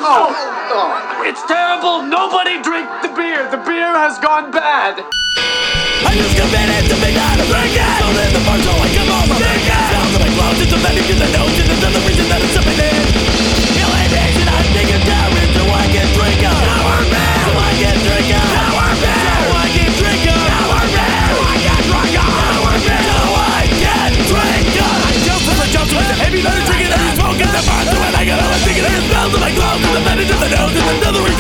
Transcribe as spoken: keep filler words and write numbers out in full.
Oh, oh. It's terrible. Nobody drink the beer. The beer has gone bad. I just committed to be not a drinking. So then the bar so I come over drinking. Sounds of my clothes, it's a vending to the nose. And another reason that it's something in. Alienation, I think it's down. So I can drink up. Sour beer. So I can drink up. Sour beer. So I can drink up. Sour beer. So I can drink up. Sour beer. So I can drink up. I jump from the jump to the heavy metal drinking. And you smoke in the bar. So when I got all I'm thinking, and it smells of my clothes. And the vending to the nose. And another reason.